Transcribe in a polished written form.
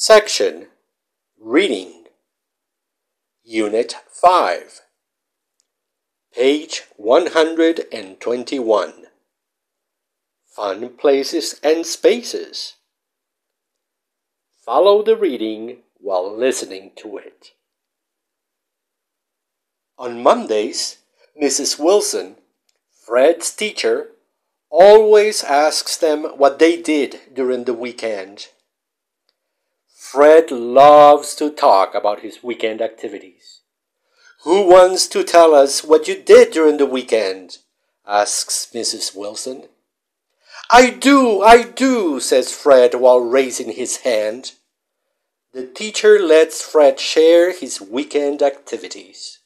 Section Reading Unit 5 Page 121 Fun Places and Spaces. Follow the reading while listening to it. On Mondays, Mrs. Wilson, Fred's teacher, always asks them what they did during the weekend. Fred loves to talk about his weekend activities. "Who wants to tell us what you did during the weekend?" asks Mrs. Wilson. I do, says Fred while raising his hand. The teacher lets Fred share his weekend activities.